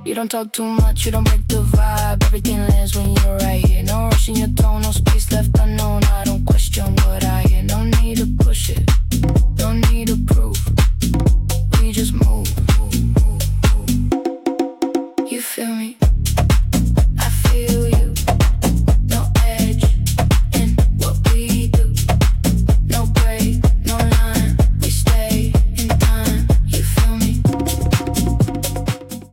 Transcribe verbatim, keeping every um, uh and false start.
You don't talk too much, you don't break the vibe. Everything lands when you're right here. No rush in your tone, no space left unknown. I don't question what I hear. No need to push it, no need to prove. We just move. You feel me?